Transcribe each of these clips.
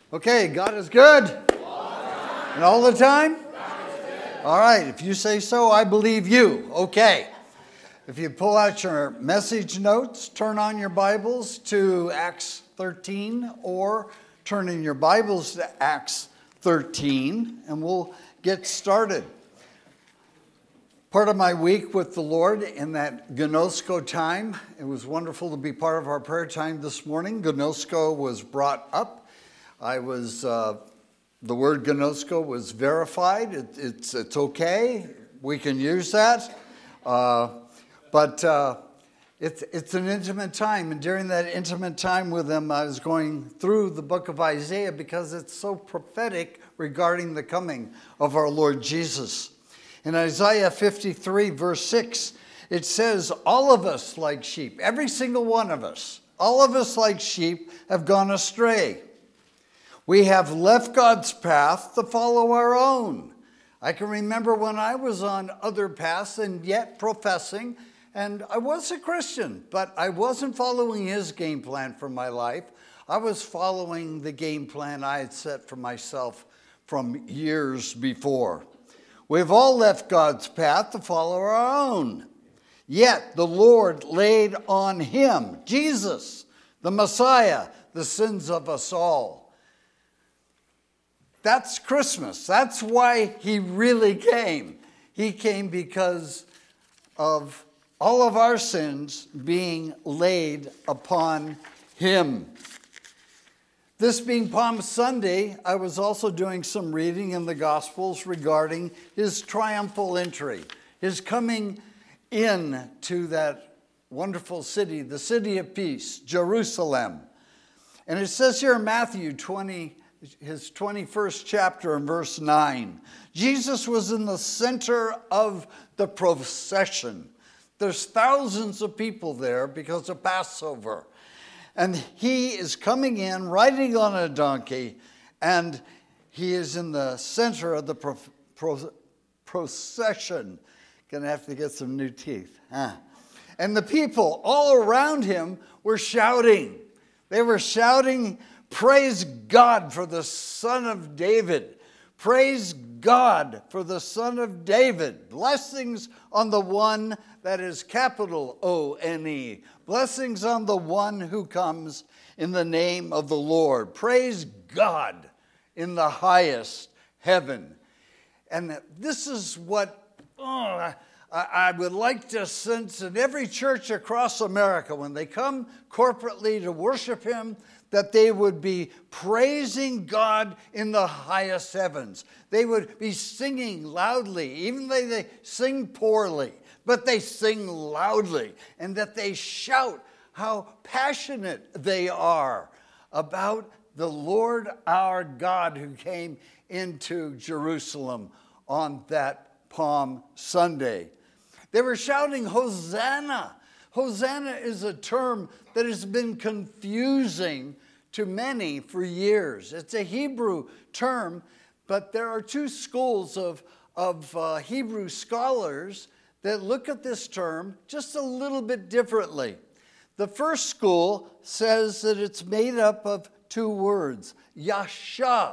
Okay, God is good. And all the time? All right, if you say so, I believe you. Okay. If you pull out your message notes, turn on your Bibles to Acts 13 or turn in your Bibles to Acts 13 and we'll get started. Part of my week with the Lord in that Gnosko time, it was wonderful to be part of our prayer time this morning. Gnosko was brought up. The word Gnosko was verified. It's okay. We can use that. But it's an intimate time. And during that intimate time with them, I was going through the book of Isaiah because it's so prophetic regarding the coming of our Lord Jesus. In Isaiah 53, verse 6, it says, all of us like sheep, every single one of us, all of us like sheep have gone astray. We have left God's path to follow our own. I can remember when I was on other paths and yet professing, and I was a Christian, but I wasn't following his game plan for my life. I was following the game plan I had set for myself from years before. We've all left God's path to follow our own. Yet the Lord laid on him, Jesus, the Messiah, the sins of us all. That's Christmas. That's why he really came. He came because of all of our sins being laid upon him. This being Palm Sunday, I was also doing some reading in the Gospels regarding his triumphal entry, his coming in to that wonderful city, the city of peace, Jerusalem. And it says here in Matthew 20, his 21st chapter and verse 9, Jesus was in the center of the procession. There's thousands of people there because of Passover. And he is coming in riding on a donkey, and he is in the center of the procession. Gonna have to get some new teeth. And the people all around him were shouting. They were shouting, praise God for the Son of David. Praise God for the Son of David. Blessings on the one that is capital O-N-E. Blessings on the one who comes in the name of the Lord. Praise God in the highest heaven. And this is what I would like to sense in every church across America when they come corporately to worship him, that they would be praising God in the highest heavens. They would be singing loudly, even though they sing poorly, but they sing loudly, and that they shout how passionate they are about the Lord our God who came into Jerusalem on that Palm Sunday. They were shouting, Hosanna. Hosanna is a term that has been confusing to many for years. It's a Hebrew term, but there are two schools of Hebrew scholars that look at this term just a little bit differently. The first school says that it's made up of two words, Yasha.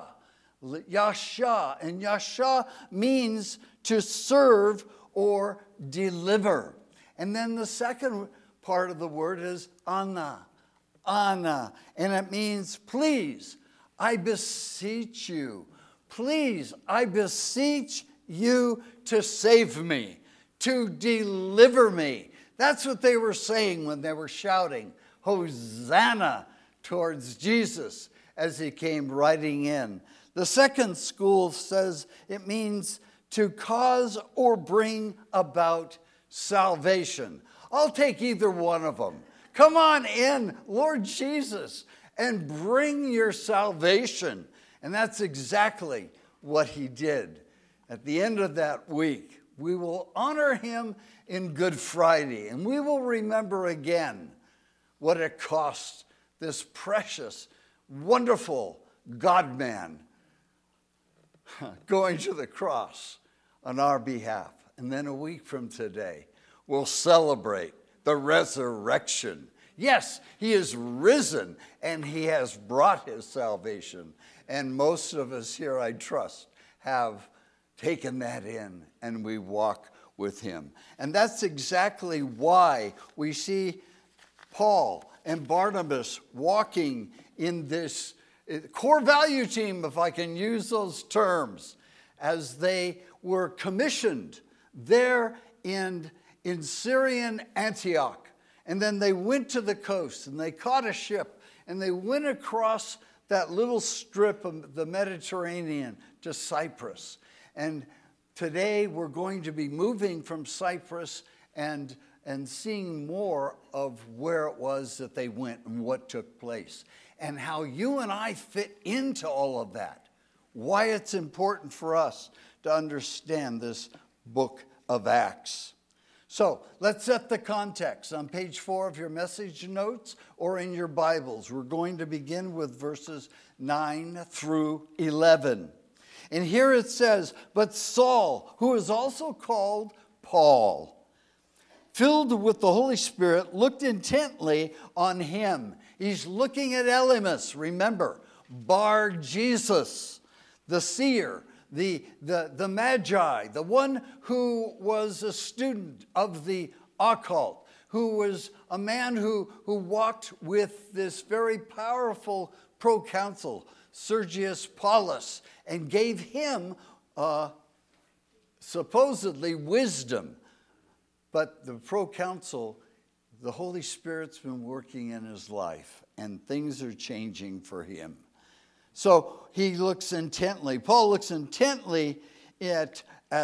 Yasha, and Yasha means to serve or deliver. And then the second part of the word is Anna, and it means please, I beseech you. Please, I beseech you to save me, to deliver me. That's what they were saying when they were shouting Hosanna towards Jesus as he came riding in. The second school says it means to cause or bring about salvation. I'll take either one of them. Come on in, Lord Jesus, and bring your salvation. And that's exactly what he did. At the end of that week, we will honor him in Good Friday, and we will remember again what it cost this precious, wonderful God-man going to the cross on our behalf. And then a week from today, we'll celebrate the resurrection. Yes, he is risen, and he has brought his salvation. And most of us here, I trust, have taken that in, and we walk with him. And that's exactly why we see Paul and Barnabas walking in this core value team, if I can use those terms, as they were commissioned there in Syrian Antioch. And then they went to the coast and they caught a ship and they went across that little strip of the Mediterranean to Cyprus. And today we're going to be moving from Cyprus and seeing more of where it was that they went and what took place, and how you and I fit into all of that. Why it's important for us to understand this book of Acts. So let's set the context. On page 4 of your message notes or in your Bibles, we're going to begin with verses 9 through 11. And here it says, "But Saul, who is also called Paul, filled with the Holy Spirit, looked intently on him." He's looking at Elymas, remember, Bar Jesus, the seer, the Magi, the one who was a student of the occult, who was a man who walked with this very powerful proconsul, Sergius Paulus, and gave him supposedly wisdom. But the proconsul, the Holy Spirit's been working in his life, and things are changing for him. So he looks intently. Paul looks intently at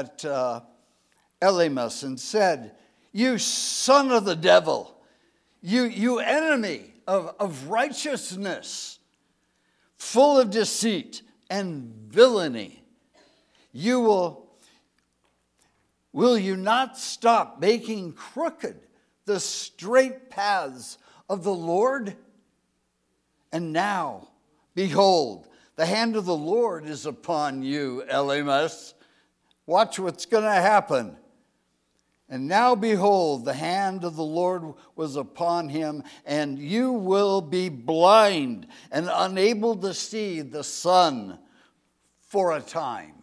Elymas and said, "You son of the devil, you enemy of righteousness, full of deceit and villainy, will you not stop making crooked the straight paths of the Lord? And now, behold, the hand of the Lord is upon you, Elymas." Watch what's going to happen. "And now, behold, the hand of the Lord was upon him, and you will be blind and unable to see the sun for a time."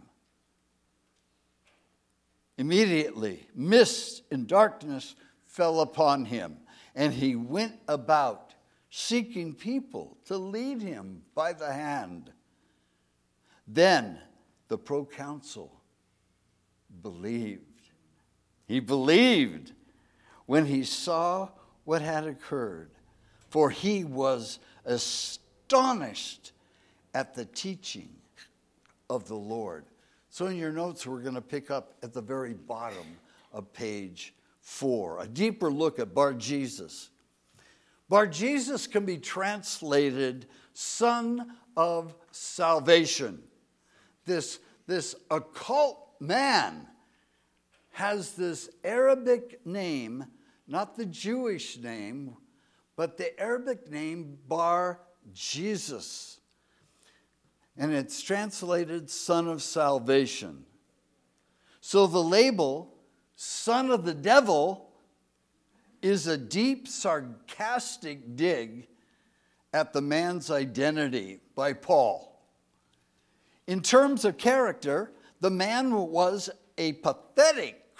Immediately, mist and darkness fell upon him, and he went about seeking people to lead him by the hand. Then the proconsul believed. He believed when he saw what had occurred, for he was astonished at the teaching of the Lord. So in your notes, we're going to pick up at the very bottom of page 4, a deeper look at Bar Jesus. Bar Jesus can be translated son of salvation. This occult man has this Arabic name, not the Jewish name, but the Arabic name Bar Jesus. And it's translated son of salvation. So the label, son of the devil, is a deep, sarcastic dig at the man's identity by Paul. In terms of character, the man was a pathetic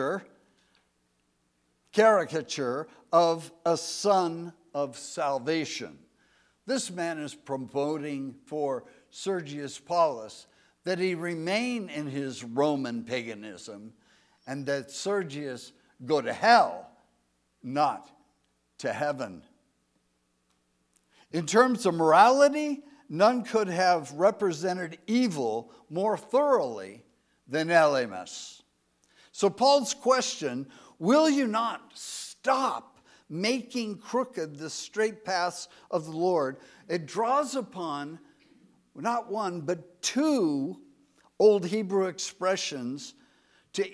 caricature of a son of salvation. This man is promoting for Sergius Paulus that he remain in his Roman paganism and that Sergius go to hell, not to heaven. In terms of morality, none could have represented evil more thoroughly than Elymas. So Paul's question, will you not stop making crooked the straight paths of the Lord? It draws upon not one, but two old Hebrew expressions that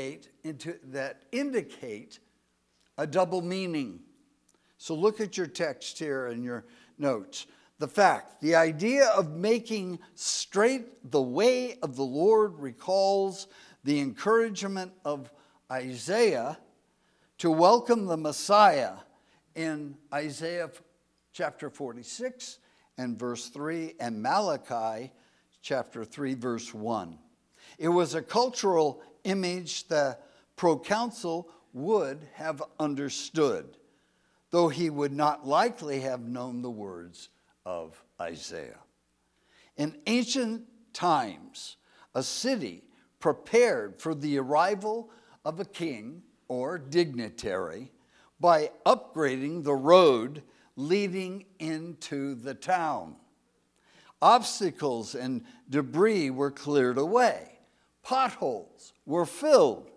indicate a double meaning. So look at your text here in your notes. The idea of making straight the way of the Lord recalls the encouragement of Isaiah to welcome the Messiah in Isaiah chapter 46 and verse 3 and Malachi chapter 3 verse 1. It was a cultural image the proconsul would have understood, though he would not likely have known the words of Isaiah. In ancient times, a city prepared for the arrival of a king or dignitary by upgrading the road leading into the town. Obstacles and debris were cleared away. Potholes were filled.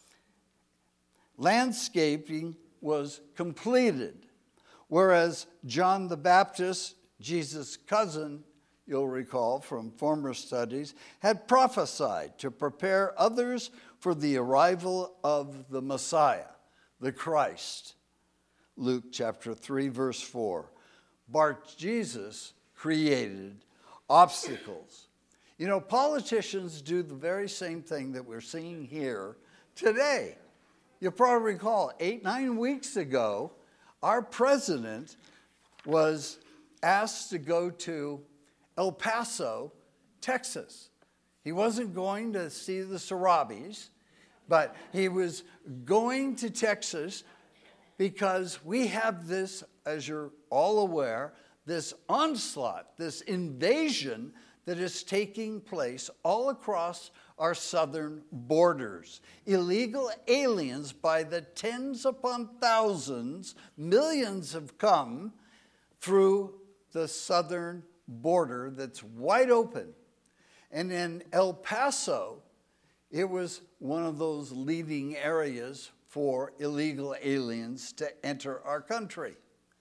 Landscaping was completed. Whereas John the Baptist, Jesus' cousin, you'll recall from former studies, had prophesied to prepare others for the arrival of the Messiah, the Christ. Luke chapter 3, verse 4. Jesus created obstacles. You know, politicians do the very same thing that we're seeing here today. You probably recall 8-9 weeks ago, our president was asked to go to El Paso, Texas. He wasn't going to see the Sarabis, but he was going to Texas because we have this, as you're all aware, this onslaught, this invasion that is taking place all across our southern borders. Illegal aliens by the tens upon thousands, millions have come through the southern border that's wide open. And in El Paso, it was one of those leading areas for illegal aliens to enter our country.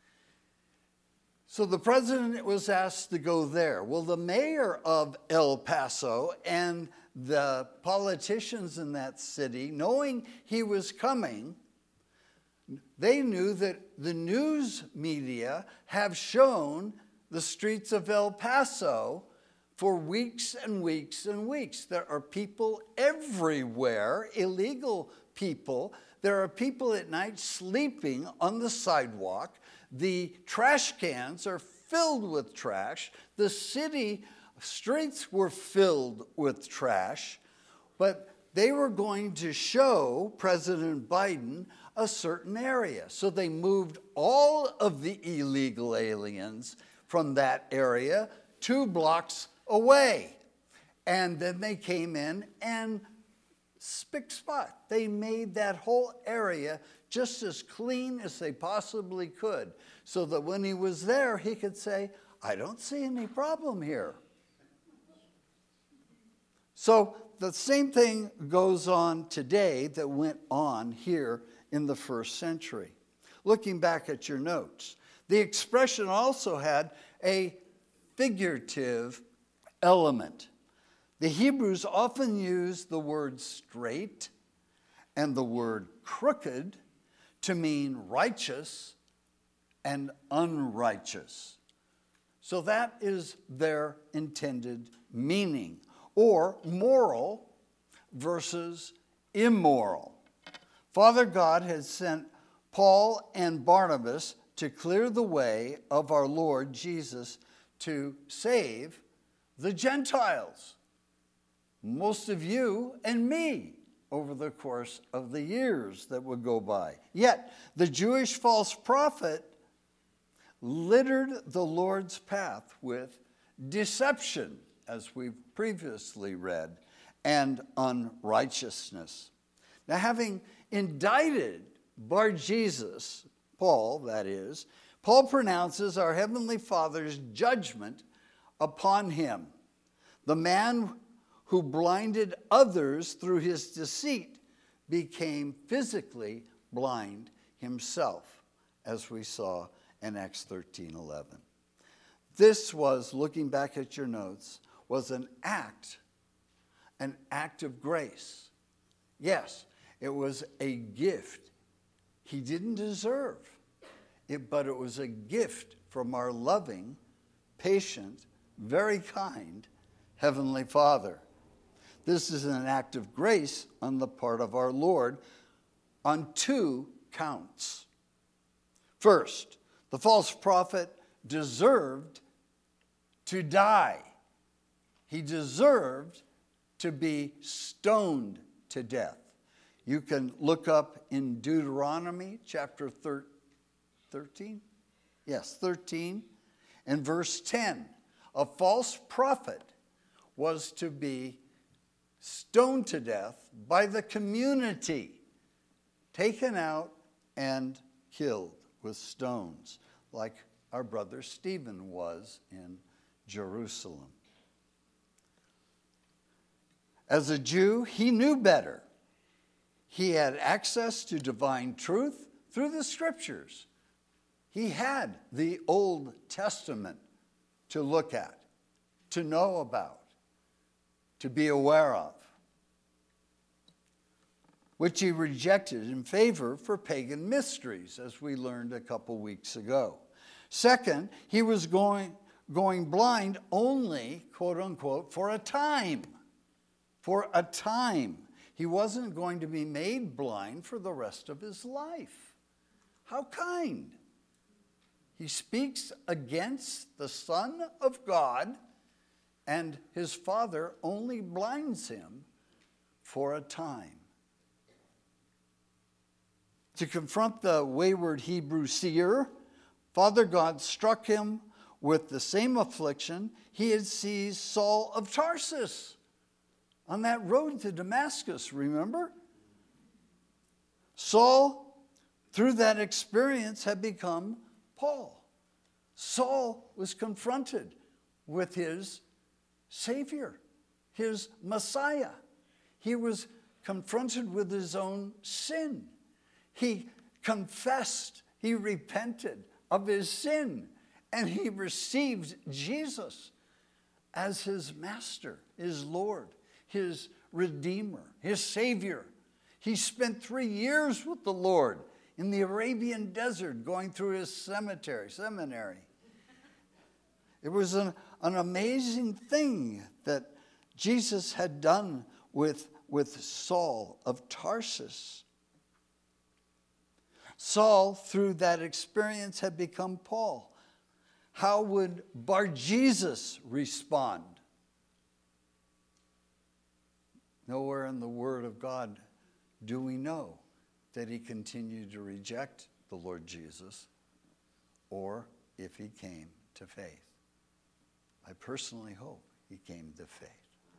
So the president was asked to go there. Well, the mayor of El Paso and the politicians in that city, knowing he was coming, they knew that the news media have shown the streets of El Paso for weeks and weeks and weeks. There are people everywhere, illegal people. There are people at night sleeping on the sidewalk. The trash cans are filled with trash. The city streets were filled with trash. But they were going to show President Biden a certain area. So they moved all of the illegal aliens from that area 2 blocks away. And then they came in and spick spot. They made that whole area just as clean as they possibly could, so that when he was there, he could say, I don't see any problem here. So the same thing goes on today that went on here in the first century. Looking back at your notes, the expression also had a figurative element. The Hebrews often used the word straight and the word crooked to mean righteous and unrighteous. So that is their intended meaning. Or moral versus immoral. Father God has sent Paul and Barnabas to clear the way of our Lord Jesus to save the Gentiles. Most of you and me over the course of the years that would go by. Yet, the Jewish false prophet littered the Lord's path with deception, as we've previously read, and unrighteousness. Now, having indicted Bar-Jesus, Paul, that is, Paul pronounces our Heavenly Father's judgment upon him. The man who blinded others through his deceit became physically blind himself, as we saw in Acts 13:11. This was, looking back at your notes, was an act of grace. Yes, it was a gift he didn't deserve, but it was a gift from our loving, patient, very kind Heavenly Father. This is an act of grace on the part of our Lord on 2 counts. First, the false prophet deserved to die. He deserved to be stoned to death. You can look up in Deuteronomy chapter 13. Yes, 13 and verse 10. A false prophet was to be stoned to death by the community, taken out and killed with stones, like our brother Stephen was in Jerusalem. As a Jew, he knew better. He had access to divine truth through the scriptures. He had the Old Testament to look at, to know about, to be aware of, which he rejected in favor for pagan mysteries, as we learned a couple weeks ago. Second, he was going blind only, quote unquote, for a time. For a time. He wasn't going to be made blind for the rest of his life. How kind. He speaks against the Son of God, and his Father only blinds him for a time. To confront the wayward Hebrew seer, Father God struck him with the same affliction he had seized Saul of Tarsus on that road to Damascus, remember? Saul, through that experience, had become Paul. Saul was confronted with his Savior, his Messiah. He was confronted with his own sin. He confessed, he repented of his sin, and he received Jesus as his master, his Lord, his Redeemer, his Savior. He spent 3 years with the Lord in the Arabian desert going through his seminary. It was an amazing thing that Jesus had done with Saul of Tarsus. Saul, through that experience, had become Paul. How would Bar-Jesus respond? Nowhere in the Word of God do we know that he continued to reject the Lord Jesus or if he came to faith. I personally hope he came to faith.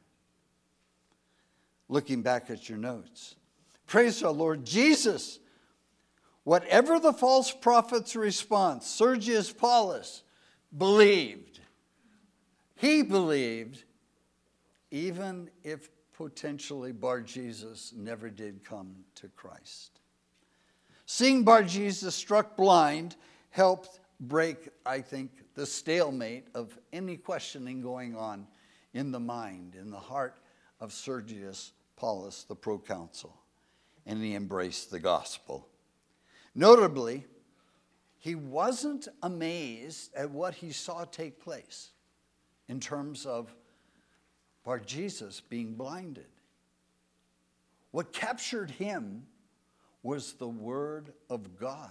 Looking back at your notes, praise our Lord Jesus. Whatever the false prophet's response, Sergius Paulus believed. He believed, even if potentially Bar-Jesus never did come to Christ. Seeing Bar-Jesus struck blind helped break, I think, the stalemate of any questioning going on in the mind, in the heart of Sergius Paulus, the proconsul, and he embraced the gospel. Notably, he wasn't amazed at what he saw take place in terms of Bar-Jesus being blinded. What captured him was the Word of God.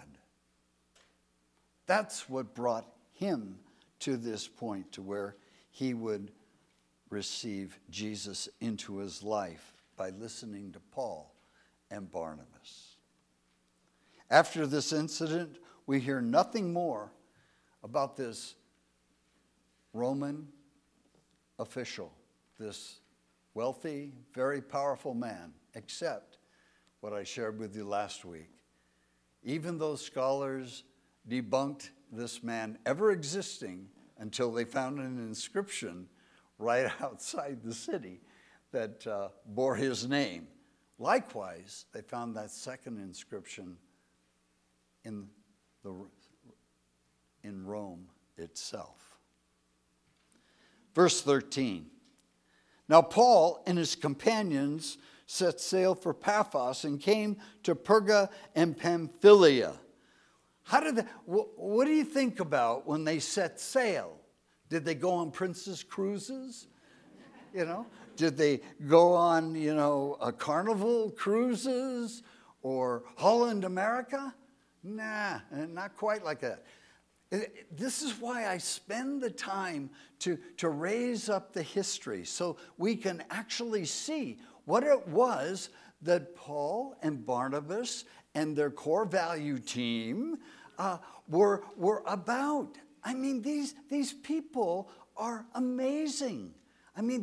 That's what brought him to this point, to where he would receive Jesus into his life by listening to Paul and Barnabas. After this incident, we hear nothing more about this Roman official, this wealthy, very powerful man, except what I shared with you last week. Even though scholars debunked this man ever existing until they found an inscription right outside the city that bore his name. Likewise, they found that second inscription in Rome itself. Verse 13. Now Paul and his companions set sail for Paphos and came to Perga and Pamphylia. What do you think about when they set sail? Did they go on princess cruises? Did they go on, a Carnival cruises or Holland America? Nah, not quite like that. This is why I spend the time to raise up the history so we can actually see what it was that Paul and Barnabas and their core value team were about. I mean, these people are amazing. I mean,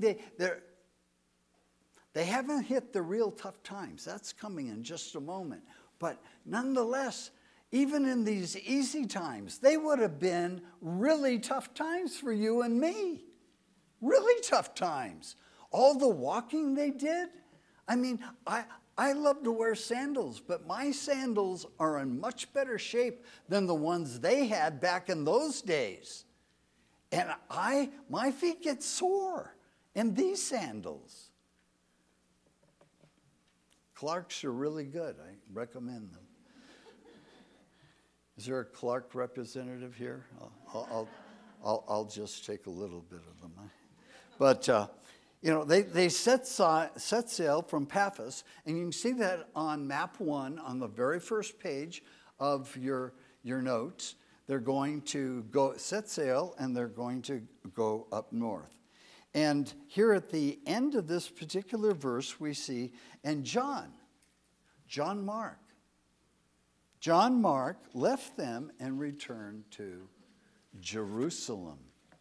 they haven't hit the real tough times. That's coming in just a moment. But nonetheless, even in these easy times, they would have been really tough times for you and me. Really tough times. All the walking they did. I mean, I love to wear sandals, but my sandals are in much better shape than the ones they had back in those days. And my feet get sore in these sandals. Clark's are really good. I recommend them. Is there a Clark representative here? I'll just take a little bit of them. But they set sail from Paphos, and you can see that on map 1 on the very first page of your notes. They're going to go set sail, and they're going to go up north. And here at the end of this particular verse, we see, and John Mark left them and returned to Jerusalem.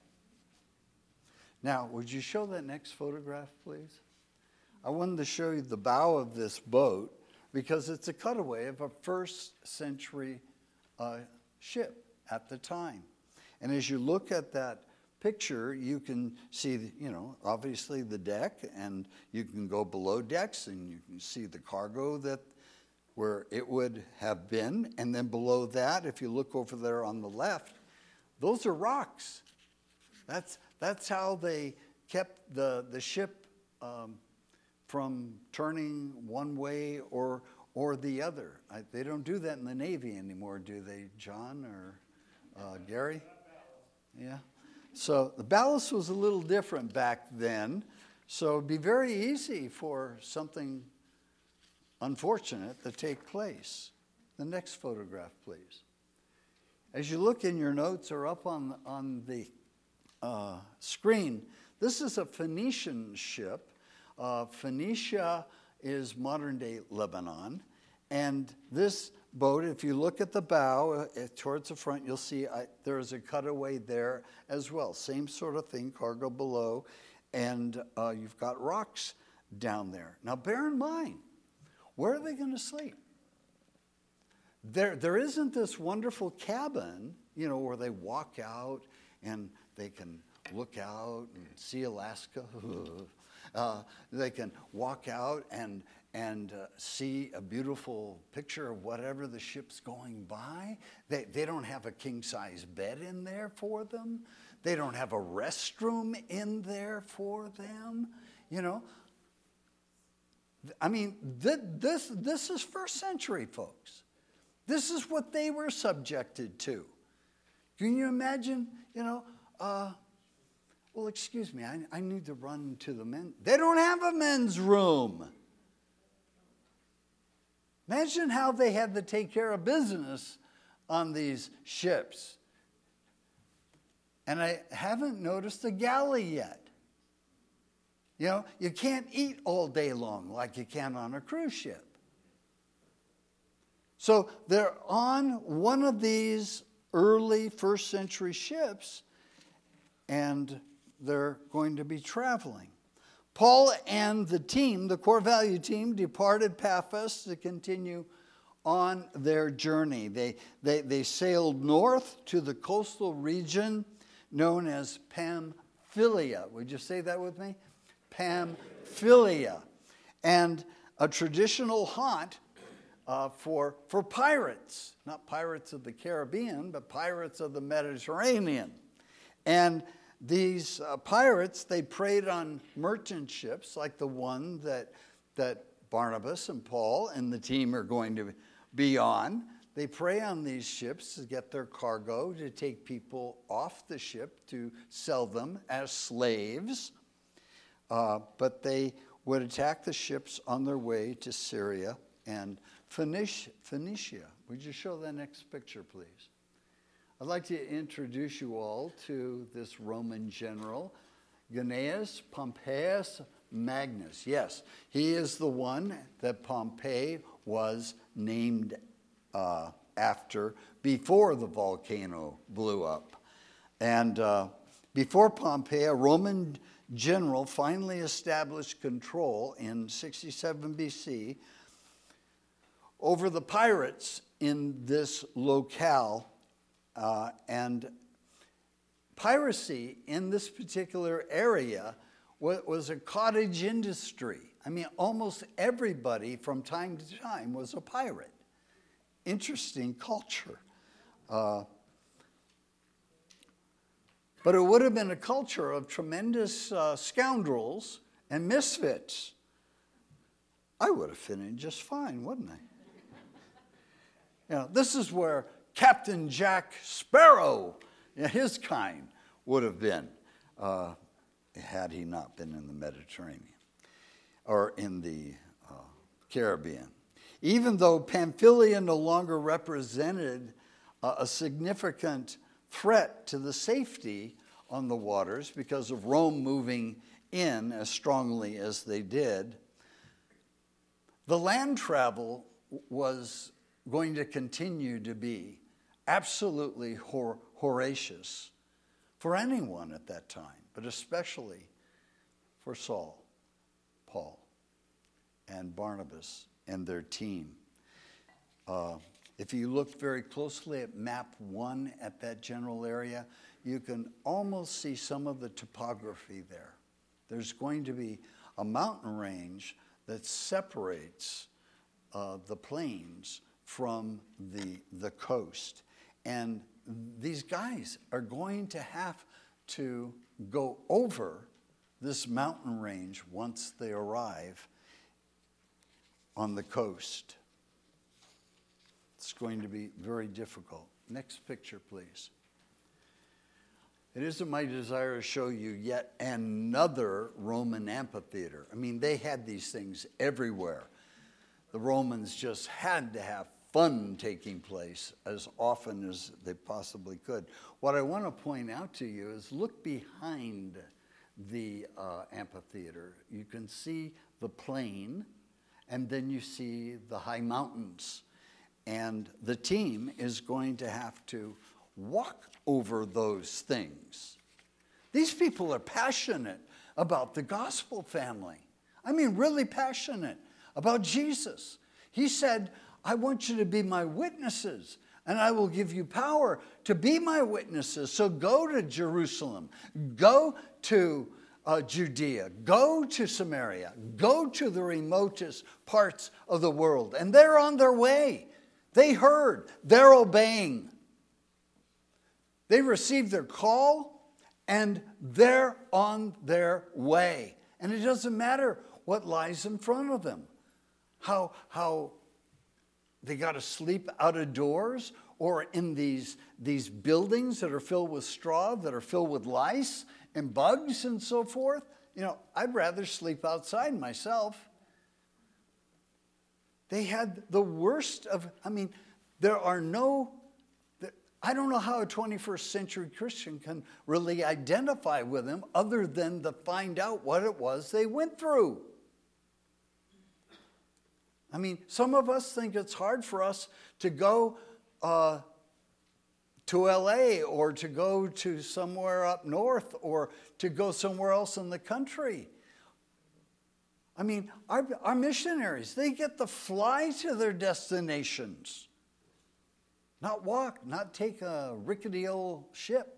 Now, would you show that next photograph, please? I wanted to show you the bow of this boat because it's a cutaway of a first century ship at the time. And as you look at that picture, you can see, obviously the deck, and you can go below decks and you can see the cargo where it would have been. And then below that, if you look over there on the left, those are rocks. That's how they kept the ship from turning one way or the other. They don't do that in the Navy anymore, do they, John or Gary? Yeah. So the ballast was a little different back then. So it'd be very easy for something unfortunate to take place. The next photograph, please. As you look in your notes or up on the screen, this is a Phoenician ship. Phoenicia is modern-day Lebanon. And this boat, if you look at the bow towards the front, you'll see there is a cutaway there as well. Same sort of thing, cargo below. And you've got rocks down there. Now, bear in mind, where are they going to sleep? There isn't this wonderful cabin, where they walk out and they can look out and see Alaska. They can walk out and see a beautiful picture of whatever the ship's going by. They don't have a king-size bed in there for them. They don't have a restroom in there for them. I mean, this is first century, folks. This is what they were subjected to. Can you imagine, well, excuse me, I need to run to the men. They don't have a men's room. Imagine how they had to take care of business on these ships. And I haven't noticed a galley yet. You can't eat all day long like you can on a cruise ship. So they're on one of these early first century ships, and they're going to be traveling. Paul and the team, the core value team, departed Paphos to continue on their journey. They sailed north to the coastal region known as Pamphylia. Would you say that with me? Pamphylia. And a traditional haunt for pirates. Not pirates of the Caribbean, but pirates of the Mediterranean. And these pirates, they preyed on merchant ships like the one that Barnabas and Paul and the team are going to be on. They prey on these ships to get their cargo, to take people off the ship, to sell them as slaves. But they would attack the ships on their way to Syria and Phoenicia. Would you show that next picture, please? I'd like to introduce you all to this Roman general, Gnaeus Pompeius Magnus. Yes, he is the one that Pompey was named after before the volcano blew up. And before Pompey, a Roman general finally established control in 67 BC over the pirates in this locale. And piracy in this particular area was a cottage industry. I mean, almost everybody from time to time was a pirate. Interesting culture. But it would have been a culture of tremendous scoundrels and misfits. I would have fit in just fine, wouldn't I? You know, this is where Captain Jack Sparrow, his kind, would have been had he not been in the Mediterranean or in the Caribbean. Even though Pamphylia no longer represented a significant threat to the safety on the waters because of Rome moving in as strongly as they did, the land travel was going to continue to be absolutely horrendous for anyone at that time, but especially for Saul, Paul, and Barnabas and their team. If you look very closely at map 1 at that general area, you can almost see some of the topography there. There's going to be a mountain range that separates the plains from the coast. And these guys are going to have to go over this mountain range once they arrive on the coast. It's going to be very difficult. Next picture, please. It isn't my desire to show you yet another Roman amphitheater. I mean, they had these things everywhere. The Romans just had to have fun taking place as often as they possibly could. What I want to point out to you is look behind the amphitheater. You can see the plain, and then you see the high mountains. And the team is going to have to walk over those things. These people are passionate about the gospel, family. I mean, really passionate about Jesus. He said, I want you to be my witnesses, and I will give you power to be my witnesses. So go to Jerusalem, go to Judea, go to Samaria, go to the remotest parts of the world. And they're on their way. They heard, they're obeying. They received their call, and they're on their way. And it doesn't matter what lies in front of them. How they got to sleep out of doors or in these buildings that are filled with straw, that are filled with lice and bugs and so forth. You know, I'd rather sleep outside myself. They had the worst of, I mean, I don't know how a 21st century Christian can really identify with them other than to find out what it was they went through. I mean, some of us think it's hard for us to go to LA or to go to somewhere up north or to go somewhere else in the country. I mean, our missionaries, they get to fly to their destinations. Not walk, not take a rickety old ship.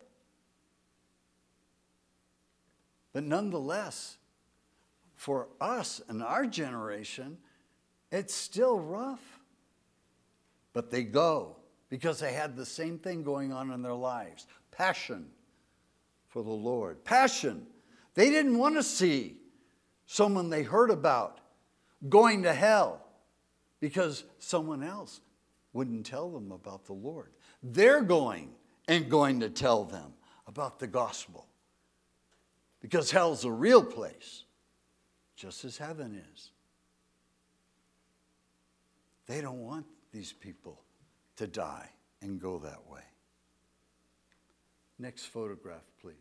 But nonetheless, for us and our generation, it's still rough. But they go because they had the same thing going on in their lives. Passion for the Lord. Passion. They didn't want to see someone they heard about going to hell because someone else wouldn't tell them about the Lord. They're going to tell them about the gospel because hell's a real place, just as heaven is. They don't want these people to die and go that way. Next photograph, please.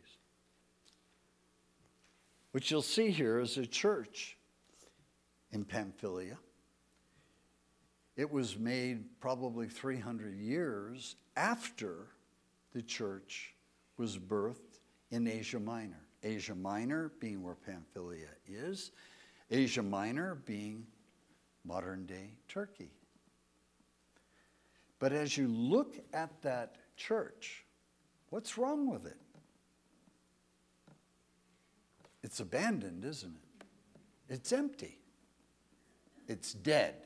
What you'll see here is a church in Pamphylia. It was made probably 300 years after the church was birthed in Asia Minor. Asia Minor being where Pamphylia is, Asia Minor being modern-day Turkey. But as you look at that church, what's wrong with it? It's abandoned, isn't it? It's empty. It's dead.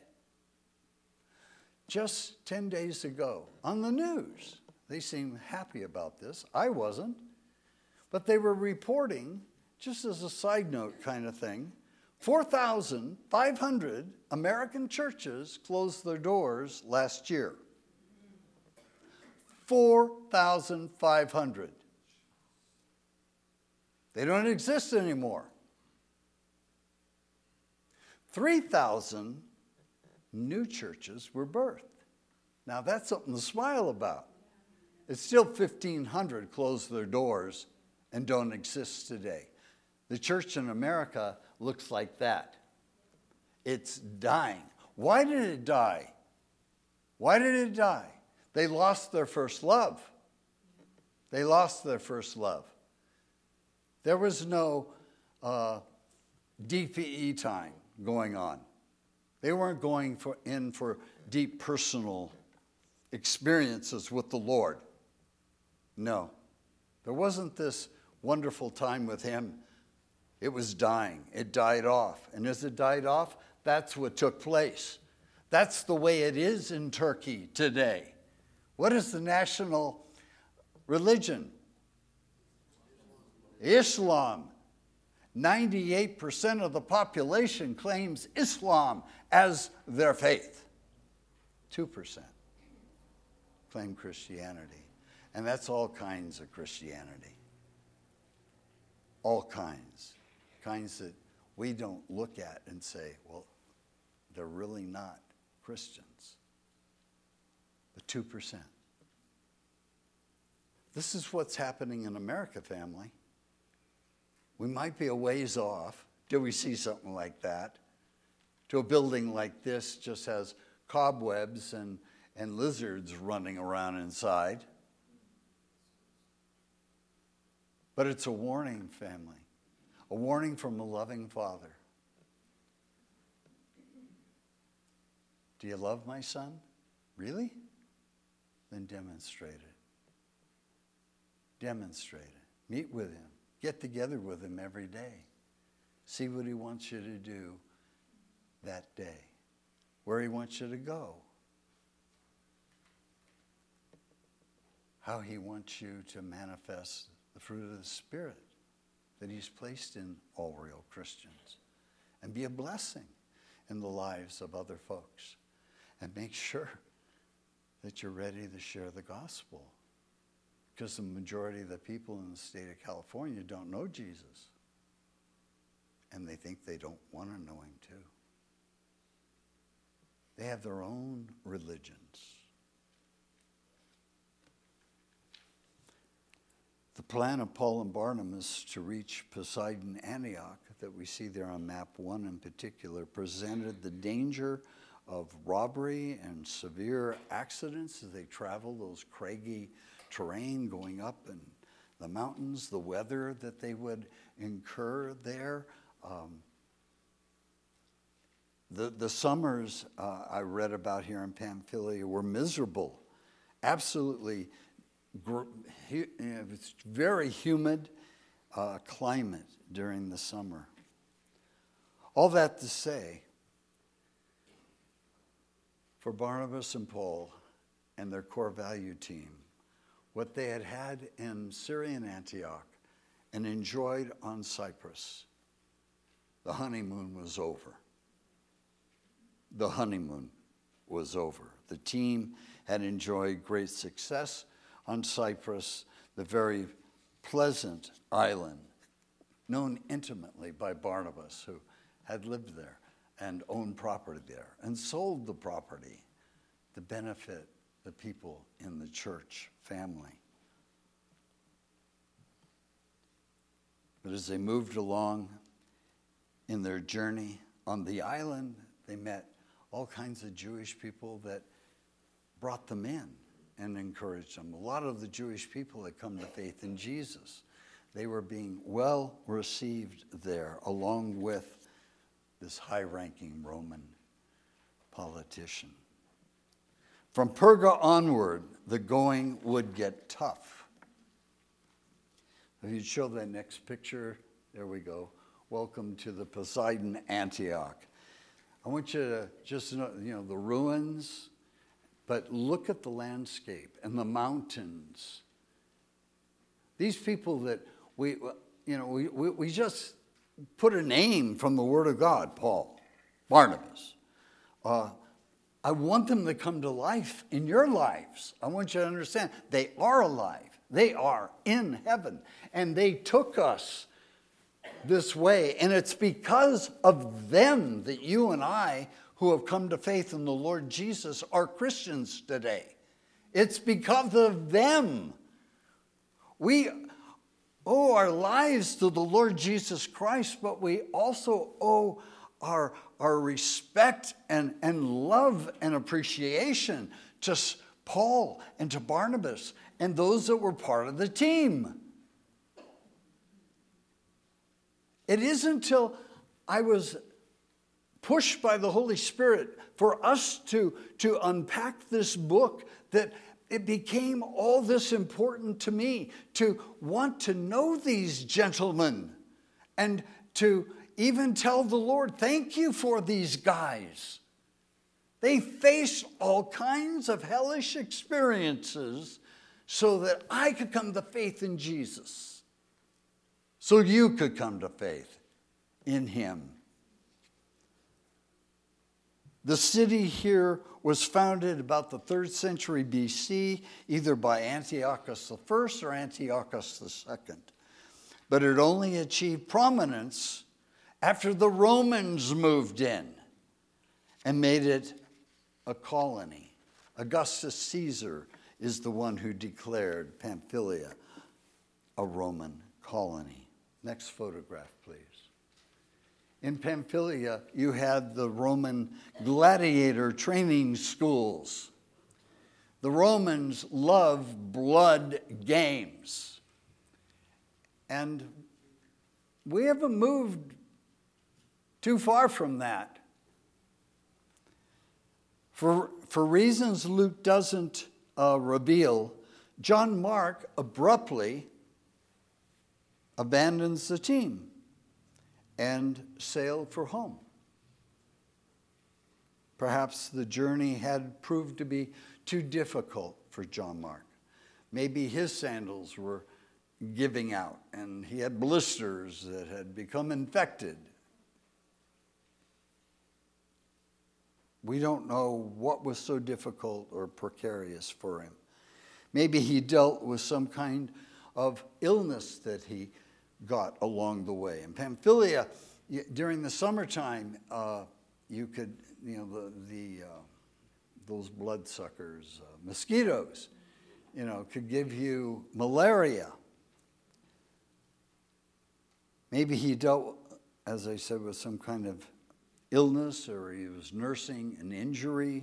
Just 10 days ago, on the news, they seemed happy about this. I wasn't. But they were reporting, just as a side note kind of thing, 4,500 American churches closed their doors last year. 4,500. They don't exist anymore. 3,000 new churches were birthed. Now that's something to smile about. It's still 1,500 closed their doors and don't exist today. The church in America looks like that. It's dying. Why did it die? Why did it die? They lost their first love. They lost their first love. There was no DPE time going on. They weren't going in for deep personal experiences with the Lord. No. There wasn't this wonderful time with him. It was dying. It died off. And as it died off, that's what took place. That's the way it is in Turkey today. What is the national religion? Islam. 98% of the population claims Islam as their faith. 2% claim Christianity. And that's all kinds of Christianity. All kinds. Kinds that we don't look at and say, well, they're really not Christians. The 2%. This is what's happening in America, family. We might be a ways off till we see something like that. To a building like this just has cobwebs and lizards running around inside. But it's a warning, family. A warning from a loving Father. Do you love my son? Really? Then demonstrate it. Demonstrate it. Meet with him. Get together with him every day. See what he wants you to do that day. Where he wants you to go. How he wants you to manifest the fruit of the Spirit that he's placed in all real Christians. And be a blessing in the lives of other folks. And make sure that you're ready to share the gospel. Because the majority of the people in the state of California don't know Jesus. And they think they don't want to know him too. They have their own religions. The plan of Paul and Barnabas to reach Poseidon, Antioch, that we see there on map 1 in particular, presented the danger of robbery and severe accidents as they traveled those craggy terrain going up in the mountains, the weather that they would incur there. The summers I read about here in Pamphylia were miserable, absolutely. It's very humid climate during the summer. All that to say, for Barnabas and Paul and their core value team, what they had had in Syrian Antioch and enjoyed on Cyprus, the honeymoon was over. The honeymoon was over. The team had enjoyed great success on Cyprus, the very pleasant island, known intimately by Barnabas, who had lived there. and owned property there and sold the property to benefit the people in the church family. But as they moved along in their journey on the island, they met all kinds of Jewish people that brought them in and encouraged them. A lot of the Jewish people had come to faith in Jesus. They were being well received there, along with this high-ranking Roman politician. From Perga onward, the going would get tough. If you'd show that next picture, there we go. Welcome to the Poseidon Antioch. I want you to just know, the ruins, but look at the landscape and the mountains. These people that we just put a name from the Word of God, Paul, Barnabas. I want them to come to life in your lives. I want you to understand they are alive. They are in heaven. And they took us this way. And it's because of them that you and I, who have come to faith in the Lord Jesus, are Christians today. It's because of them. We owe our lives to the Lord Jesus Christ, but we also owe our respect and love and appreciation to Paul and to Barnabas and those that were part of the team. It isn't until I was pushed by the Holy Spirit for us to unpack this book that it became all this important to me to want to know these gentlemen and to even tell the Lord, thank you for these guys. They faced all kinds of hellish experiences so that I could come to faith in Jesus, so you could come to faith in him. The city here was founded about the 3rd century BC, either by Antiochus I or Antiochus II. But it only achieved prominence after the Romans moved in and made it a colony. Augustus Caesar is the one who declared Pamphylia a Roman colony. Next photograph, please. In Pamphylia, you had the Roman gladiator training schools. The Romans loved blood games. And we haven't moved too far from that. For reasons Luke doesn't reveal, John Mark abruptly abandons the team and sailed for home. Perhaps the journey had proved to be too difficult for John Mark. Maybe his sandals were giving out and he had blisters that had become infected. We don't know what was so difficult or precarious for him. Maybe he dealt with some kind of illness that he got along the way. In Pamphylia, during the summertime, you could, those bloodsuckers, mosquitoes, could give you malaria. Maybe he dealt, as I said, with some kind of illness, or he was nursing an injury.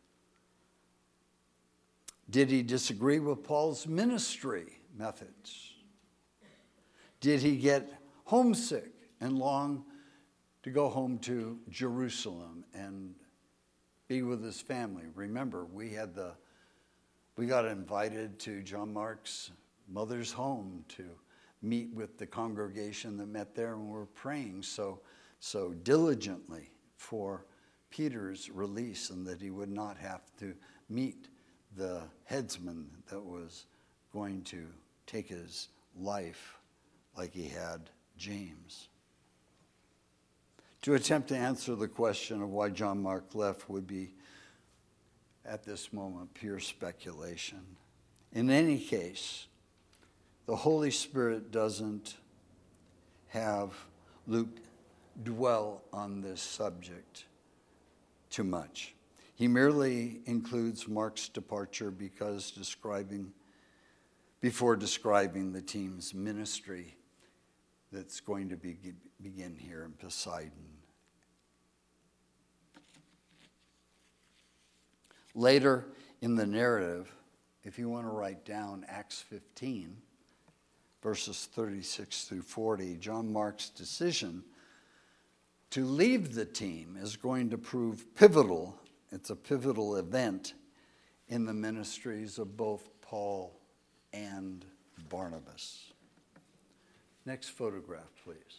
Did he disagree with Paul's ministry methods? Did he get homesick and long to go home to Jerusalem and be with his family? Remember, we got invited to John Mark's mother's home to meet with the congregation that met there, and we're praying so diligently for Peter's release and that he would not have to meet the headsman that was going to take his life like he had James. To attempt to answer the question of why John Mark left would be, at this moment, pure speculation. In any case, the Holy Spirit doesn't have Luke dwell on this subject too much. He merely includes Mark's departure before describing the team's ministry that's going to begin here in Poseidon. Later in the narrative, if you want to write down Acts 15, verses 36 through 40, John Mark's decision to leave the team is going to prove pivotal. It's a pivotal event in the ministries of both Paul and Barnabas. Next photograph, please.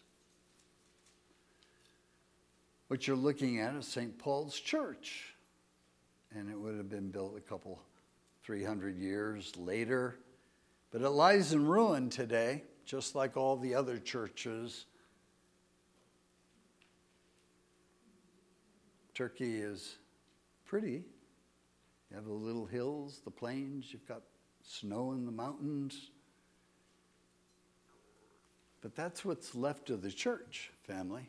What you're looking at is St. Paul's Church. And it would have been built 300 years later. But it lies in ruin today, just like all the other churches. Turkey is pretty. You have the little hills, the plains, you've got snow in the mountains. But that's what's left of the church, family.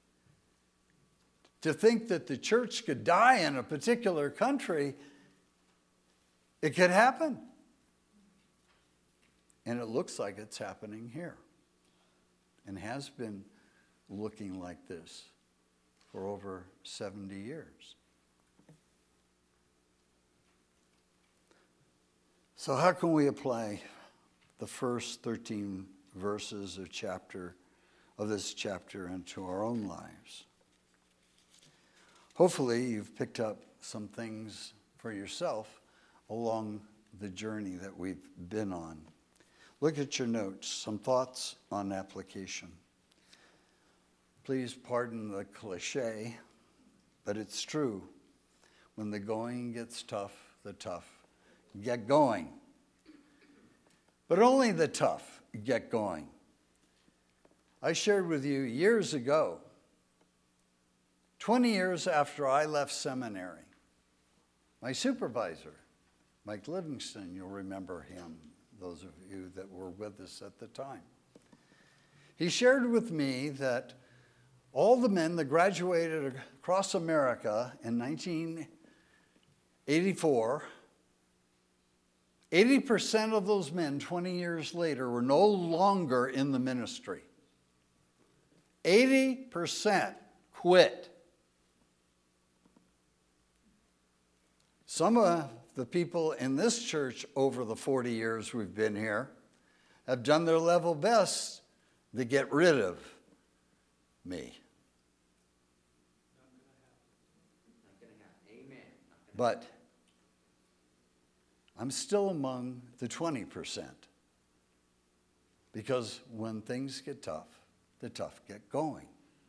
To think that the church could die in a particular country, it could happen. And it looks like it's happening here. And has been looking like this for over 70 years. So how can we apply the first 13 verses of this chapter into our own lives? Hopefully you've picked up some things for yourself along the journey that we've been on. Look at your notes, some thoughts on application. Please pardon the cliche, but it's true. When the going gets tough, the tough get going. But only the tough get going. I shared with you years ago, 20 years after I left seminary, my supervisor, Mike Livingston, you'll remember him, those of you that were with us at the time. He shared with me that all the men that graduated across America in 1984, 80% of those men 20 years later were no longer in the ministry. 80% quit. Some of the people in this church over the 40 years we've been here have done their level best to get rid of me. But I'm still among the 20%. Because when things get tough, the tough get going.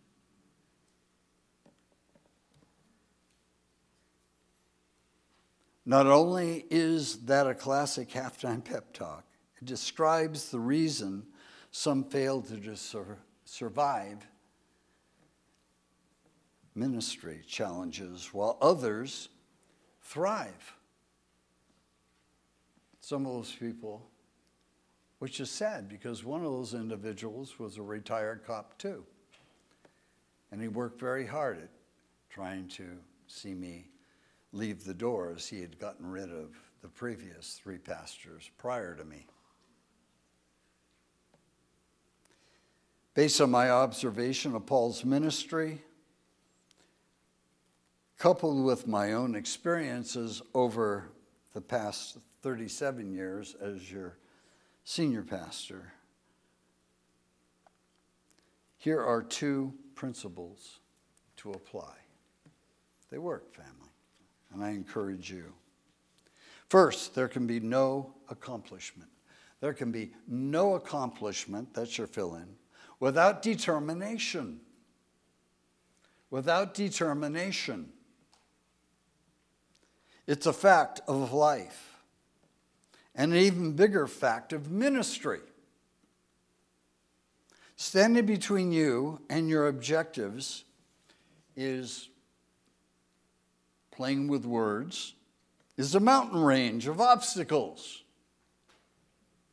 Not only is that a classic halftime pep talk, it describes the reason some fail to survive ministry challenges while others thrive. Some of those people, which is sad because one of those individuals was a retired cop too. And he worked very hard at trying to see me leave the door as he had gotten rid of the previous 3 pastors prior to me. Based on my observation of Paul's ministry, coupled with my own experiences over the past 37 years as your senior pastor, here are 2 principles to apply. They work, family. And I encourage you. First, there can be no accomplishment. There can be no accomplishment, that's your fill-in, without determination. Without determination. It's a fact of life. And an even bigger fact of ministry. Standing between you and your objectives is, playing with words, is a mountain range of obstacles,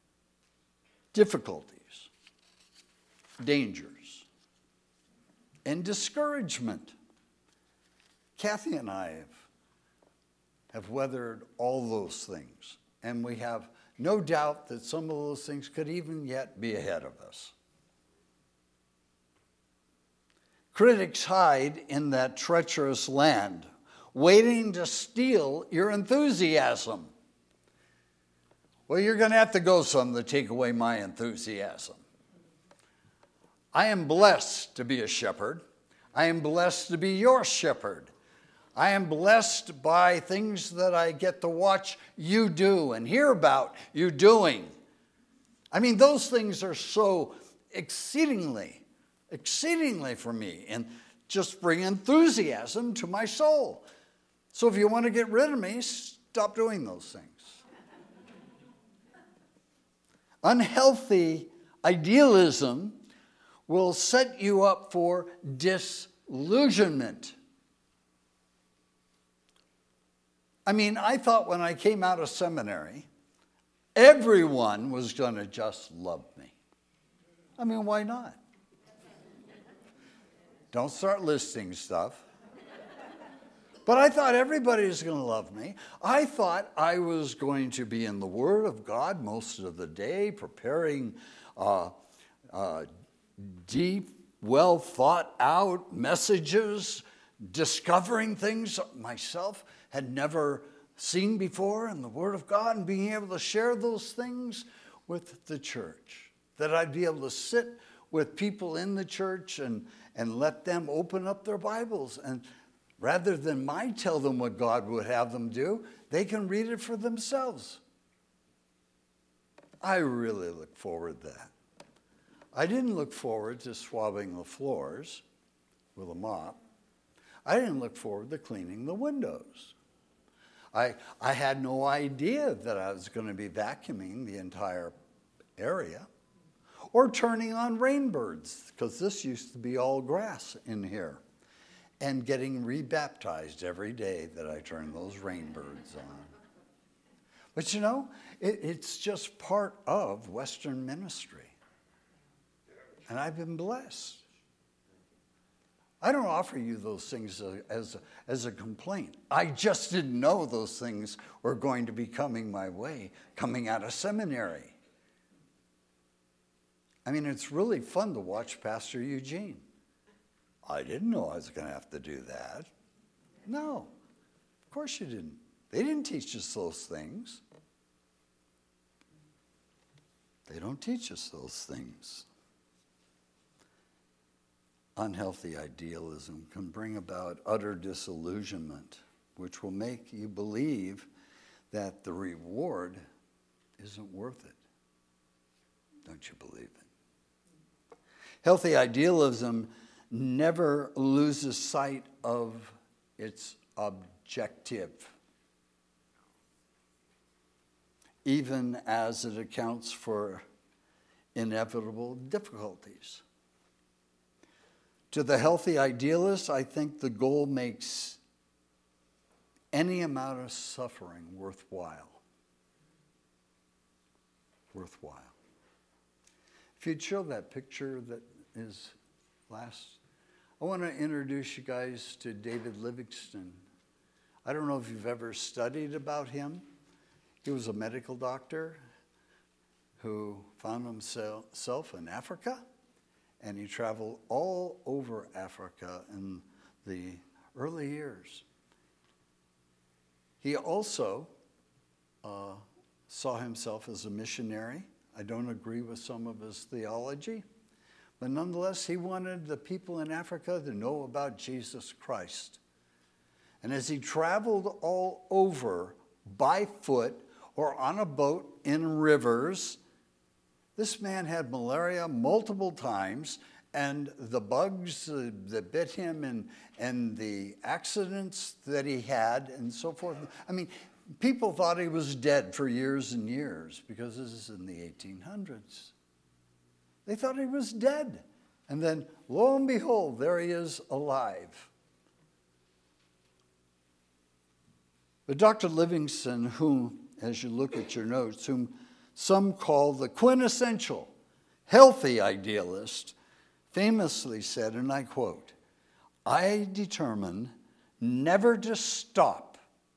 difficulties, dangers, and discouragement. Kathy and I have weathered all those things, and we have no doubt that some of those things could even yet be ahead of us. Critics hide in that treacherous land, waiting to steal your enthusiasm. Well, you're going to have to go some to take away my enthusiasm. I am blessed to be a shepherd. I am blessed to be your shepherd. I am blessed by things that I get to watch you do and hear about you doing. I mean, those things are so exceedingly for me, and just bring enthusiasm to my soul. So if you want to get rid of me, stop doing those things. Unhealthy idealism will set you up for disillusionment. I mean, I thought when I came out of seminary, everyone was going to just love me. I mean, why not? Don't start listing stuff. But I thought everybody was going to love me. I thought I was going to be in the Word of God most of the day, preparing deep, well thought out messages, discovering things myself had never seen before in the Word of God, and being able to share those things with the church. That I'd be able to sit with people in the church and let them open up their Bibles. And rather than I tell them what God would have them do, they can read it for themselves. I really look forward to that. I didn't look forward to swabbing the floors with a mop. I didn't look forward to cleaning the windows. I had no idea that I was going to be vacuuming the entire area or turning on rainbirds, because this used to be all grass in here, and getting rebaptized every day that I turned those rainbirds on. But you know, it's just part of Western ministry. And I've been blessed. I don't offer you those things as a complaint. I just didn't know those things were going to be coming my way, coming out of seminary. I mean, it's really fun to watch Pastor Eugene. I didn't know I was going to have to do that. No, of course you didn't. They didn't teach us those things. They don't teach us those things. Unhealthy idealism can bring about utter disillusionment, which will make you believe that the reward isn't worth it. Don't you believe it? Healthy idealism never loses sight of its objective, even as it accounts for inevitable difficulties. To the healthy idealist, I think the goal makes any amount of suffering worthwhile. Worthwhile. If you'd show that picture that is last, I want to introduce you guys to David Livingstone. I don't know if you've ever studied about him. He was a medical doctor who found himself in Africa. And he traveled all over Africa in the early years. He also saw himself as a missionary. I don't agree with some of his theology, but nonetheless, he wanted the people in Africa to know about Jesus Christ. And as he traveled all over by foot or on a boat in rivers, this man had malaria multiple times, and the bugs that bit him and the accidents that he had and so forth. I mean, people thought he was dead for years and years because this is in the 1800s. They thought he was dead. And then, lo and behold, there he is alive. But Dr. Livingstone, whom, as you look at your notes, whom some call the quintessential healthy idealist, famously said, and I quote, I determined never to stop.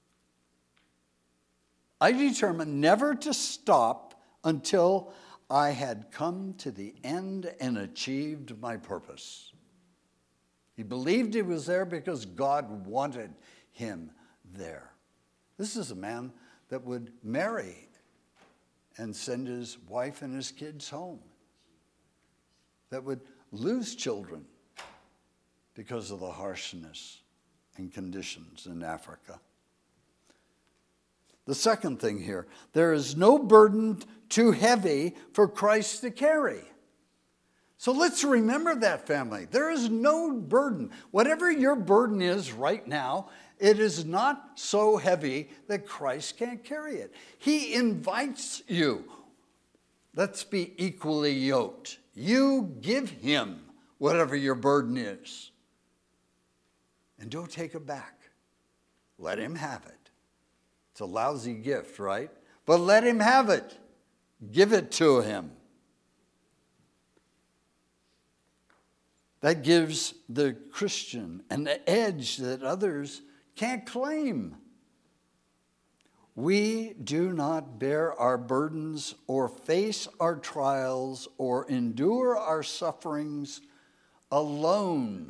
I determined never to stop until I had come to the end and achieved my purpose. He believed he was there because God wanted him there. This is a man that would marry and send his wife and his kids home, that would lose children because of the harshness and conditions in Africa. The second thing here, there is no burden too heavy for Christ to carry. So let's remember that, family. There is no burden. Whatever your burden is right now, it is not so heavy that Christ can't carry it. He invites you. Let's be equally yoked. You give him whatever your burden is. And don't take it back. Let him have it. It's a lousy gift, right? But let him have it. Give it to him. That gives the Christian an edge that others can't claim. We do not bear our burdens or face our trials or endure our sufferings alone.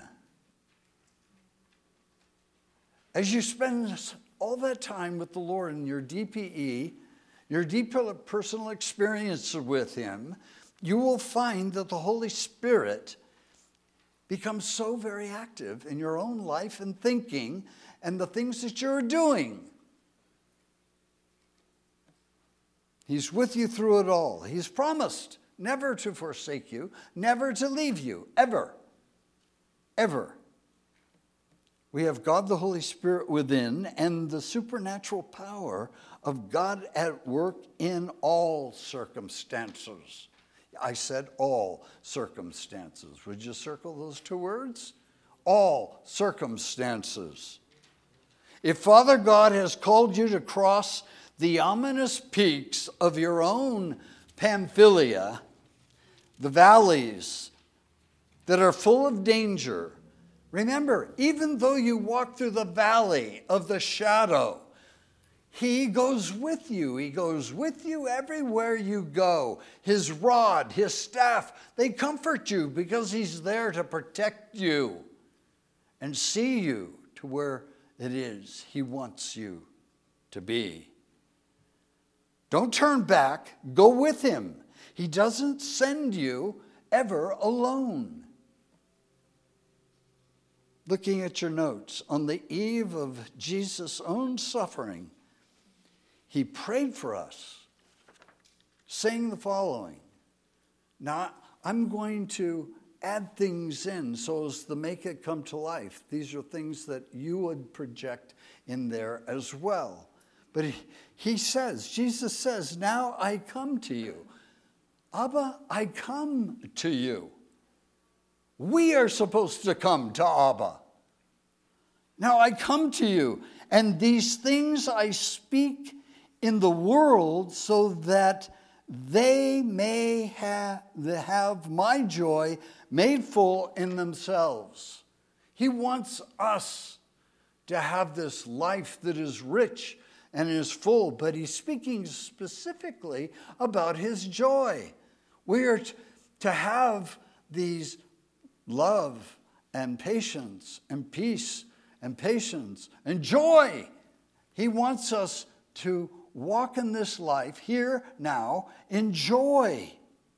As you spend all that time with the Lord in your DPE, your deep personal experience with him, you will find that the Holy Spirit becomes so very active in your own life and thinking and the things that you're doing. He's with you through it all. He's promised never to forsake you, never to leave you, ever, ever. We have God the Holy Spirit within and the supernatural power of God at work in all circumstances. I said all circumstances. Would you circle those two words? All circumstances. If Father God has called you to cross the ominous peaks of your own Pamphylia, the valleys that are full of danger, remember, even though you walk through the valley of the shadow, he goes with you. He goes with you everywhere you go. His rod, his staff, they comfort you because he's there to protect you and see you to where it is he wants you to be. Don't turn back. Go with him. He doesn't send you ever alone. Looking at your notes, on the eve of Jesus' own suffering, he prayed for us, saying the following. Now, I'm going to add things in so as to make it come to life. These are things that you would project in there as well. But he says, Jesus says, now I come to you. Abba, I come to you. We are supposed to come to Abba. Now I come to you, and these things I speak in the world so that they may have my joy made full in themselves. He wants us to have this life that is rich and is full, but he's speaking specifically about his joy. We are to have these love and patience and peace and patience and joy. He wants us to walk in this life here, now, in joy.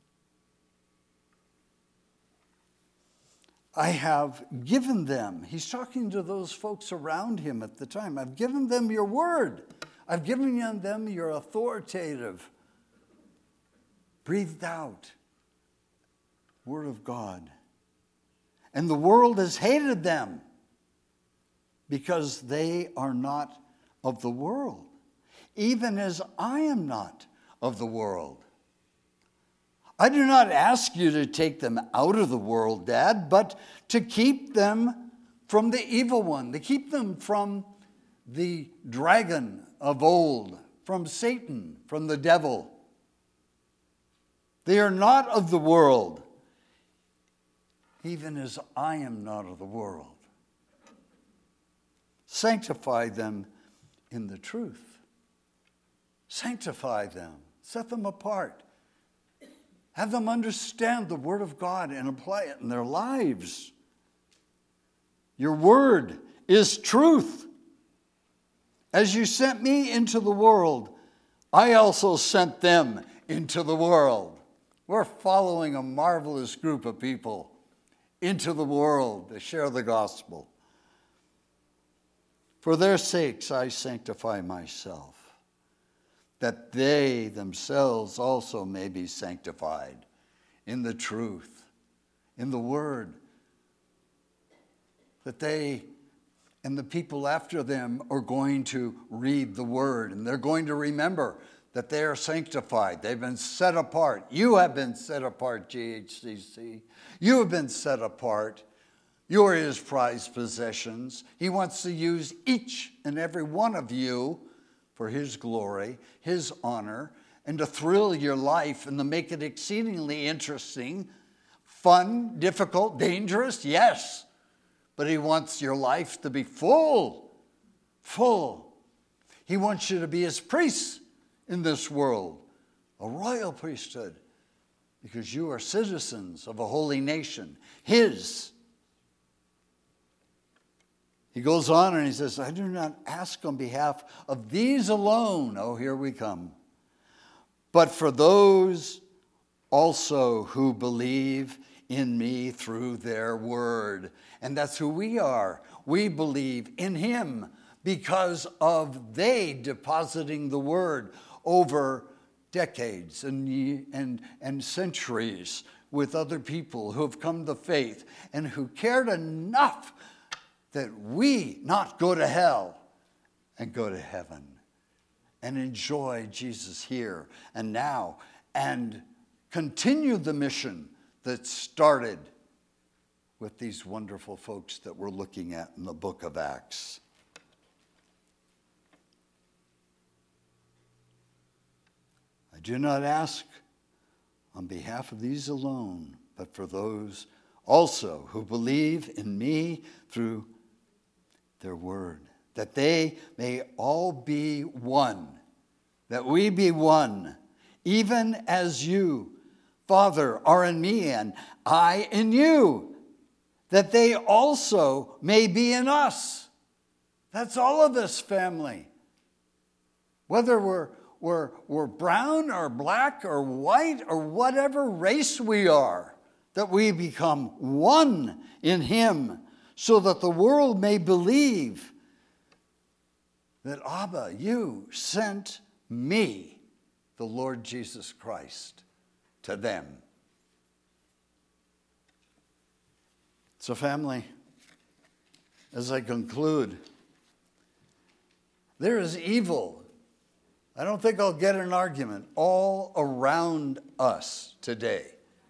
I have given them, he's talking to those folks around him at the time, I've given them your word. I've given them your authoritative, breathed out word of God. And the world has hated them because they are not of the world, even as I am not of the world. I do not ask you to take them out of the world, Dad, but to keep them from the evil one, to keep them from the dragon of old, from Satan, from the devil. They are not of the world, even as I am not of the world. Sanctify them in the truth. Sanctify them. Set them apart. Have them understand the Word of God and apply it in their lives. Your Word is truth. As you sent me into the world, I also sent them into the world. We're following a marvelous group of people into the world to share the gospel. For their sakes I sanctify myself, that they themselves also may be sanctified in the truth, in the Word, that they and the people after them are going to read the Word, and they're going to remember that they are sanctified. They've been set apart. You have been set apart, GHCC. You have been set apart. You are his prized possessions. He wants to use each and every one of you for his glory, his honor, and to thrill your life and to make it exceedingly interesting, fun, difficult, dangerous, yes. But he wants your life to be full. He wants you to be his priests in this world, a royal priesthood, because you are citizens of a holy nation, his. He goes on and he says, I do not ask on behalf of these alone. Oh, here we come. But for those also who believe in me through their word. And that's who we are. We believe in him because of they depositing the word over decades and centuries with other people who have come to faith and who cared enough that we not go to hell and go to heaven and enjoy Jesus here and now and continue the mission that started with these wonderful folks that we're looking at in the book of Acts. I do not ask on behalf of these alone, but for those also who believe in me through their word, that they may all be one, that we be one, even as you, Father, are in me and I in you, that they also may be in us. That's all of us, family. Whether we're brown or black or white or whatever race we are, that we become one in him, so that the world may believe that Abba, you sent me, the Lord Jesus Christ, to them. So, family, as I conclude, there is evil. I don't think I'll get an argument all around us today.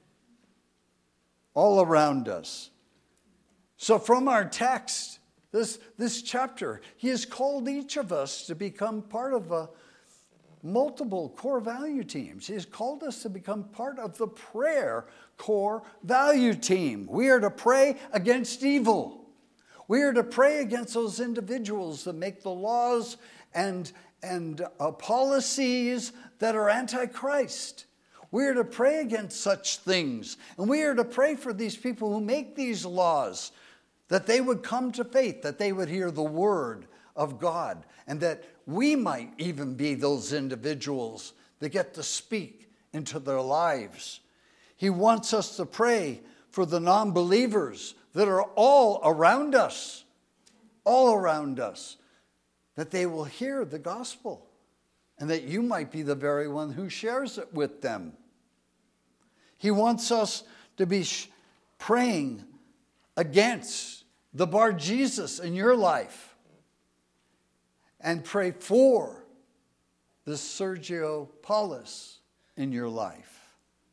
All around us. So from our text, this chapter, he has called each of us to become part of multiple core value teams. He has called us to become part of the prayer core value team. We are to pray against evil. We are to pray against those individuals that make the laws and policies that are anti-Christ. We are to pray against such things. And we are to pray for these people who make these laws, that they would come to faith, that they would hear the word of God, and that we might even be those individuals that get to speak into their lives. He wants us to pray for the non-believers that are all around us, that they will hear the gospel, and that you might be the very one who shares it with them. He wants us to be praying against the Bar Jesus in your life, and pray for the Sergio Paulus in your life.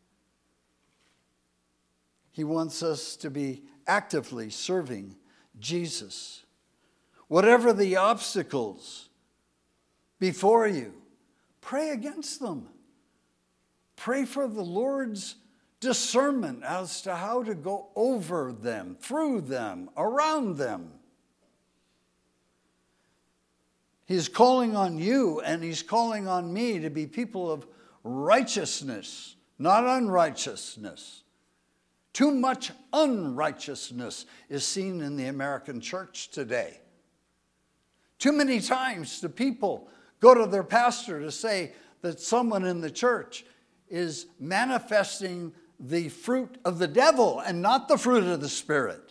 He wants us to be actively serving Jesus. Whatever the obstacles before you, pray against them. Pray for the Lord's discernment as to how to go over them, through them, around them. He's calling on you and he's calling on me to be people of righteousness, not unrighteousness. Too much unrighteousness is seen in the American church today. Too many times do people go to their pastor to say that someone in the church is manifesting the fruit of the devil and not the fruit of the Spirit.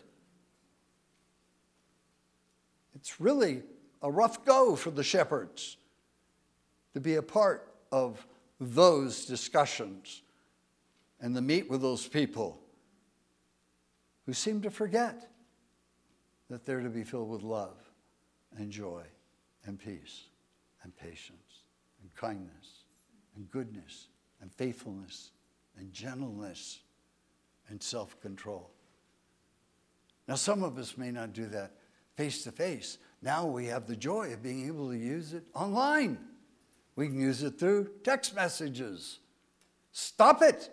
It's really a rough go for the shepherds to be a part of those discussions and to meet with those people who seem to forget that they're to be filled with love and joy and peace and patience and kindness and goodness and faithfulness and gentleness and self-control. Now, some of us may not do that face to face. Now we have the joy of being able to use it online. We can use it through text messages. Stop it.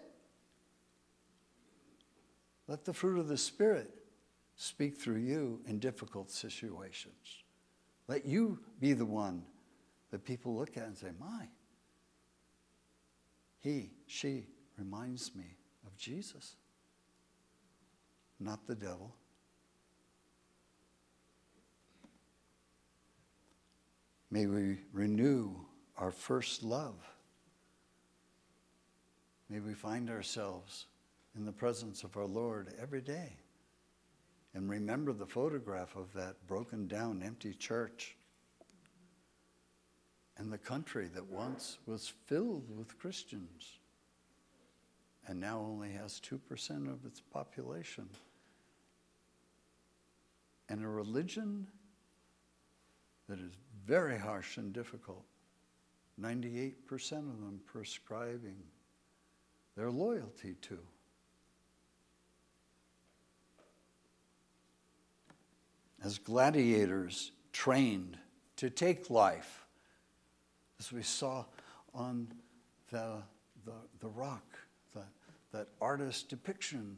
Let the fruit of the Spirit speak through you in difficult situations. Let you be the one that people look at and say, my, he, she reminds me of Jesus, not the devil. May we renew our first love. May we find ourselves in the presence of our Lord every day and remember the photograph of that broken down, empty church and the country that once was filled with Christians and now only has 2% of its population, and a religion that is very harsh and difficult. 98% of them prescribing their loyalty to. As gladiators trained to take life, as we saw on the rock, that artist's depiction.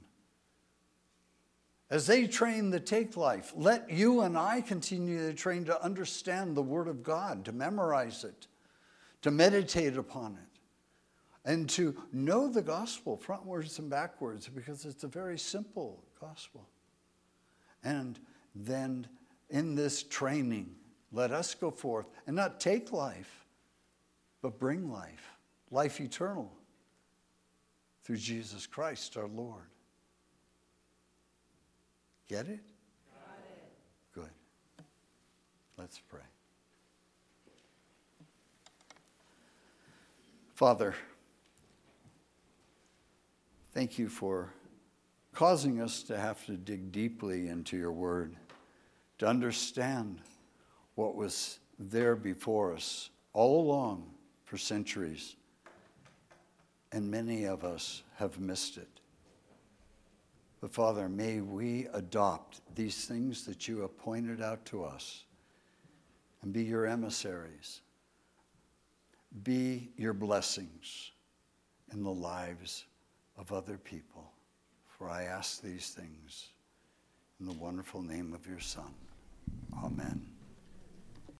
As they train to take life, let you and I continue to train to understand the Word of God, to memorize it, to meditate upon it, and to know the gospel frontwards and backwards, because it's a very simple gospel. And then in this training, let us go forth and not take life, but bring life, life eternal, through Jesus Christ our Lord. Get it? Got it. Good. Let's pray. Father, thank you for causing us to have to dig deeply into your word, to understand what was there before us all along for centuries, and many of us have missed it. But Father, may we adopt these things that you have pointed out to us and be your emissaries, be your blessings in the lives of other people. For I ask these things in the wonderful name of your Son. Amen.